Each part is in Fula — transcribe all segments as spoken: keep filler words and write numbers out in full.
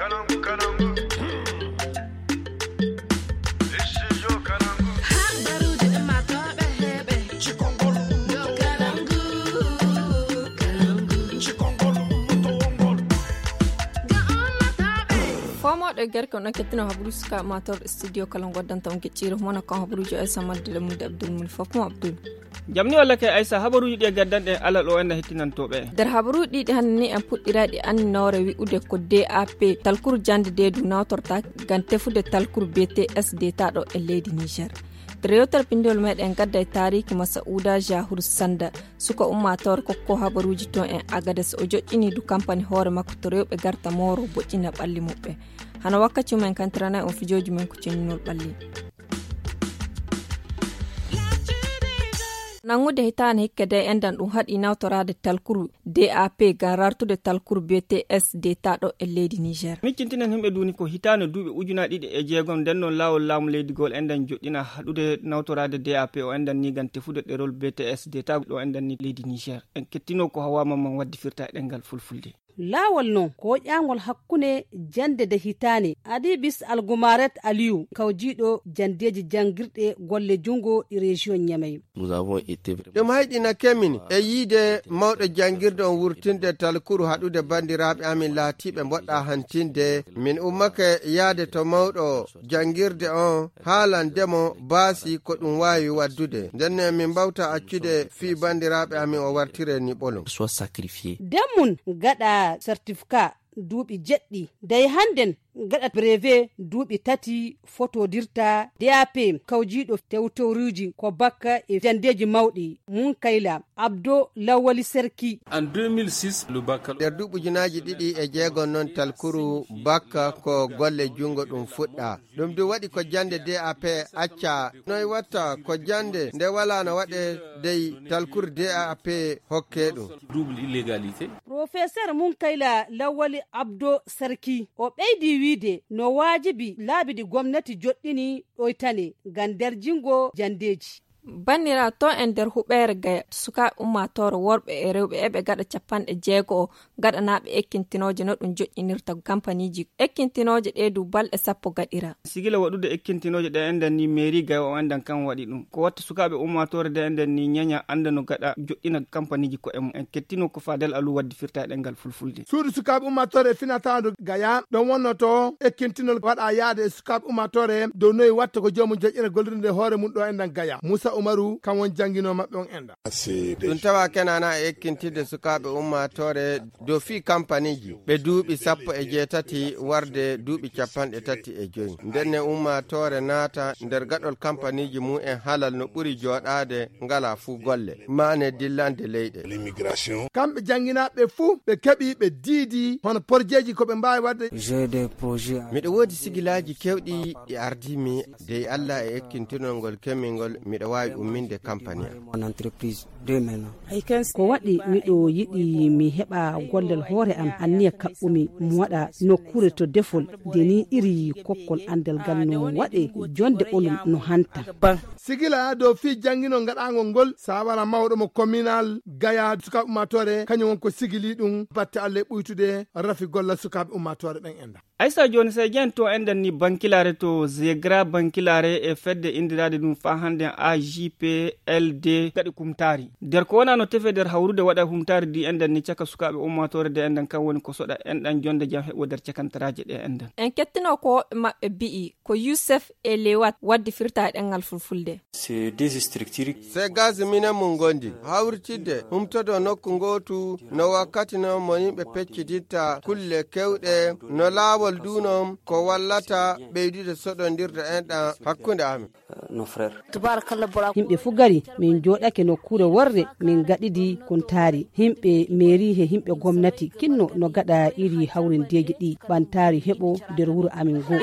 e gerko na ketino habru ska mator studio kalon godanta on keciro mona kan habru jo Aisha Madde Lamde Abdul Mulfaf mo Abdul jamni walla kay Aisha habaruji ɗi gaddande alal o enda hettinantoɓe der habaruji ɗi hanni en puɗɗiraɗi annore wi'ude ko D A P talkur jande de du nawtorta gan tefude talkur B T S D taɗo e leydi Niger Reyotar pindol meɗen gadda e tariki Masauda Jahur Sanda suka ummator kokko habaruji ton en Agades o joƴƴini du campagne hoore makko to rewɓe garta moro boƴƴina ɓalli muɓɓe hana wakkati men kantirana on fijoji men ko ceninol ɓalli nangude hitane hikkede endan ɗum haɗi nawtorade talkuru D A P ga rartude talkuru B T S D taɗo e leydi Niger miccintinen himɓe duni ko hitane duuɓi ujuna ɗiɗi e jeegom nden noon laawol laamu leydigol endan joƴƴina haɗude nawtorade D A P o endan ni gan tefude ɗerol B T S D taɗo endan ni leydi Niger en kettino ko hawama man waddi firta e ɗengal fulfulde laawol non ko ƴangol hakkune jande de hitane adi bis Algumaret Aliou kawjiɗo jandeji jangirɗe golle jungo e région Niamey ɗum hayɗina kemin e yiide mawɗo jangirde on wurtinde talkuru haɗude bandiraɓe amin laatiɓe mboɗɗa hantinde min ummake yaade to mawɗo jangirde on haalandemo baasi ko ɗum wawi waddude ndenne min mbawta accude fi bandiraɓe amin o wartire ni ɓolum demmun gaɗa certificat duuɓi jeɗɗi day handen gaɗa brevet duuɓi tati fotodirta D A P kawjiɗo tewtoruji ko bakka e jandeji mawɗi mun kayla Abdo Lawali Serki en deux mille six le baccalauréat der duɓujunaji ɗiɗi e jeegon noon talkuru bakka ko golle jungo ɗum fuɗɗa ɗum du waɗi ko jande D A P acca noy watta ko jande nde wala no waɗe dey talkuru D A P hokke ɗum double illégalité professeur mun kayla Lawali Abdo Serki o ɓeydi wiide no waajibi laabiɗi gomnati joɗɗini ɗoytane ngam nder jingo jandeji bannira to en nder huɓere gaya suka ummatore worɓe e rewɓe eɓe gaɗa capanɗe jeego o gaɗanaɓe ekkintinoje no ɗum joƴƴinirta kampaniji ekkintinoje ɗe du balɗe sappo gaɗira sigila waɗude ekkintinoje ɗe enden ni mairie gaya o andan kan waɗi ɗum ko watta sukaɓe ummatore de enden ni ñaña anda no gaɗa joƴƴina kampaniji ko em en kettino ko Fadel Alou waddi firta e ɗengal fulfulde suudu sukaɓe ummatore finatadu gaya ɗon wonno to ekkintinol waɗa yaade e sukaɓe ummatore dow noyi watta ko jomum joƴƴina gollirde hoore mum ɗo endan gaya Moussa Umaru kam won jangino mabɓe on enda ɗum tawa kenana e ekkintide sukaɓe ummatore do fi kampaniji ɓe duuɓi sappo e jeetati warde duuɓi capanɗe tati e joyi ndenne ummatore naata nder gaɗol kampaniji mum en halal no ɓuri joɗade ngala fuu golle mane dillande leyɗe l'immigration kamɓe janginaɓe fuu ɓe keeɓi ɓe diidi hono porjeji koɓe mbawi wadde miɗo woodi sigilaji kewɗi ɗi ardimi dey Allah e ekkintinolngol kemmingol miɗo wawi umminde campagne ko waɗi miɗo yiɗi mi heɓa gollel hoore am anniya kaɓɓumi mi waɗa nokkure to defol deni iri kokkol andal gal no waɗe jonde olum no hanta sigila dow fi jangino gaɗagol ngol sa wala mawɗo mo communal gaya sukaɓe ummatore kañum won ko sigili ɗum batte Allah e ɓuytude rafi golla sukaɓe ummatore ɓen enda Aisha joni se jen to enden ni bankilare to zegra bankilare e fedde indirade ɗum fa hande A J P L D gaɗi kumtari der ko wona no tefe der hawrude waɗa humtari di enden ni caka sukaɓe ummatore de enden kan woni ko soɗa enɗan jonde jam heɓo der cakantaraje ɗe enden en kettino ko woɓɓe maɓɓe bi'i ko Youssef e Lewat waddi firta e ɗengal fulfulde se gazi minen mum gondi hawritidde humtodo nokku ngotu no wakkati no mo yimɓe peccititta kulle kewɗe no laawol dunom ko wallata ɓeydude soɗodirde enɗan hakkunde amin himɓe fu gari min joɗake nokkure worre min gaɗidi kontari himɓe mairie he himɓe gomnati kinno no gaɗa iri hawrindeji ɗi ɓantari heɓo nder wuuro amin go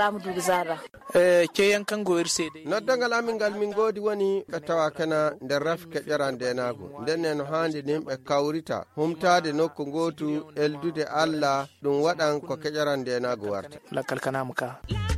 noddagal amin ngal min godi woni ɓe tawa kena nder rafi keƴƴerande nago ndenne no handi nimɓe kawrita humtade nokku gotu eldude Allah ɗum waɗan ko keƴƴerande nago warta lakkal kanama ka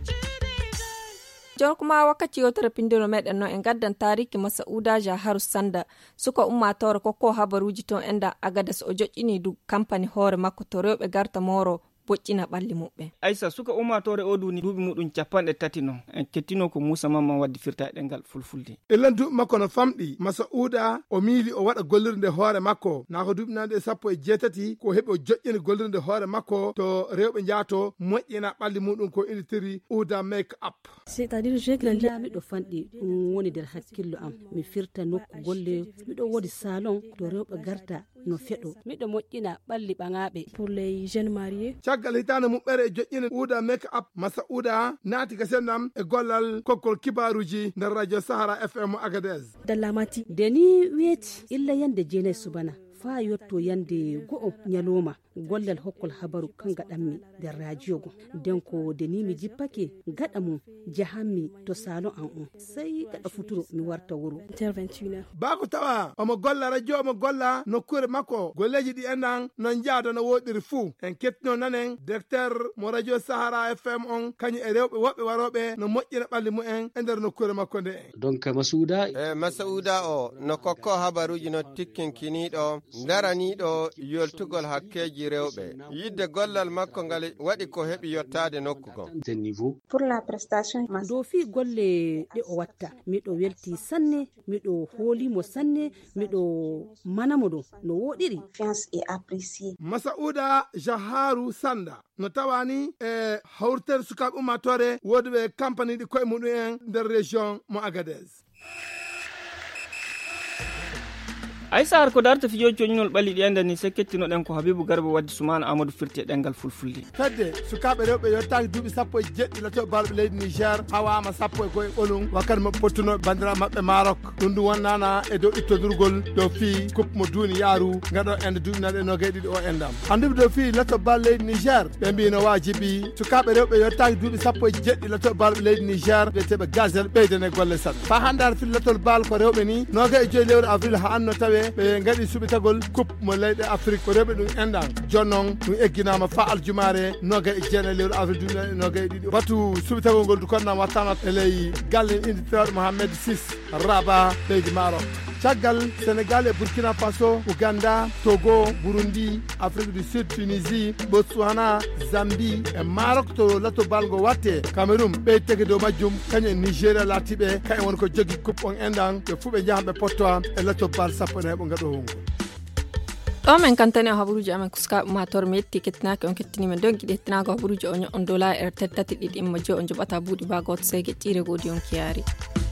jon kuma wakkati yotere pindiro meɗen no en gaddan tariki Masauda Jahar Sanda suka ummatore kokko habaruji ton enda Agades o joƴƴini du campagne hoore makko to rewɓe garta moro boccina balli mabbe aisa suka umatore o duni dubi mudun capanɗe tati non en kettino ko Musa Mamman waddi firta dengal fulfulde e lan dubi makko no famdi Masauda o miili o wada gollirde hoore makko na ko dubi nande sappo e jeetati ko hebi o joƴƴini gollirde hoore makko to rewbe jaato moƴƴina balli mudun ko inditiri Uda make up c'est-à-dire je que mi do fandi woni der hakkillo am mi firta nokku golle mi do wodi salon to rewbe garta no fedo mi do moƴƴina balli bangabe pour les jeunes mariés caggal hitande muɓɓere e joƴƴini Uda make up Masauda naati ka sennam e gollal kokkol kibaruji nder radio Sahara F M Agadez dallamati deni weti illa yande jene subana fa yotto yande go'o nyaloma gollal hokkol habaru kan gaɗanmi nder radio go den ko deni mi jippake gaɗa mum jahanmi to salon an on sai gaɗa futuro mi warta wuro intervention bako tawa omo golla radio omo golla nokkure makko golleji ɗi endan non jaado no woɗiri fuu en kettino nanen directeur mo radio Sahara F M on kañum e rewɓe woɓɓe waroɓe no moƴƴina ɓalli mumen e nder nokkure makko nde en donc Masauda e Masauda o no kokko habaruji no tikkinkiniɗo daraniɗo yoltugol hakkeji rewɓe yidde gollal makko ngal waɗi ko heɓi yottade nokku ko pour la prestation do fi golle ɗe o watta miɗo welti sanne miɗo hoolimo sanne miɗo manamo ɗo no woɗiri confiance et apprécié Masauda Jaharu Sanda no tawani e hawrtere sukaɓe ummatore woduɓe campagne ɗi koye muɗum en nder région mo Agadez aisa har ko darta fijo coñol ɓalli ɗi anda ni se kettinoɗen ko Habibou Garba waddi Soumana Amadou firti e ɗengal fulfulde fedde sukaɓe rewɓe yottaki duuɓi sappo e jeɗɗi lato balɓe leydi Niger hawama sappo e koye ɓolum wakkati mabɓe pottunoɓe bandiraɓe mabɓe Maroc ɗum ɗum wonnana e dow ittodurgol dow fi coupe mo duuni yaaru gaɗo ende duuɓi naɗe nogaye ɗiɗi o endam anduɓe dow fi lato balɓe leydi Niger ɓe mbi no wajibi sukaɓe rewɓe yottaki duuɓi sappo e jeɗɗi lato balɓe leydi Niger ɓeteɓe gazelle ɓeydene golle saɗa fa hande ar fi latol bal ko rewɓe ni nogaye e joyi lewru avril ha anno tawe ɓe gaɗi suɓitagol coupe mo leyɗe Afrique ko rewɓe ɗum enɗan jonnon ɗum egginama fa aljumare noga e jeenayi lewru avril duuɓi noga e ɗiɗi batu suɓitagol ngol du konnama wattama e ley galle inditiraɗo Mohamed Sis Rabat leydi Maroc caggal Sénégal e Burkina Faso Ouganda Togo Burundi Afrique du Sud Tunisie Botswana Zambie e Maroc to lato balgo watte Cameroun ɓe tege dow majjum kañum e Nigéria laatiɓe kañum woni ko jogui coupe on enɗan ɓe fuu ɓe jahan ɓe pottoa e lato bal sappo ne heɓo gaɗo hongo ɗo men kantani habaruji amen ko sukaɓe umatore mi yetti kettinaki on kettinimen don giɗi hettinago habaruji o on dola e tettati ɗiɗi imma jo on joɓata buuɗi ba goto sey geƴƴire godi on kiyari.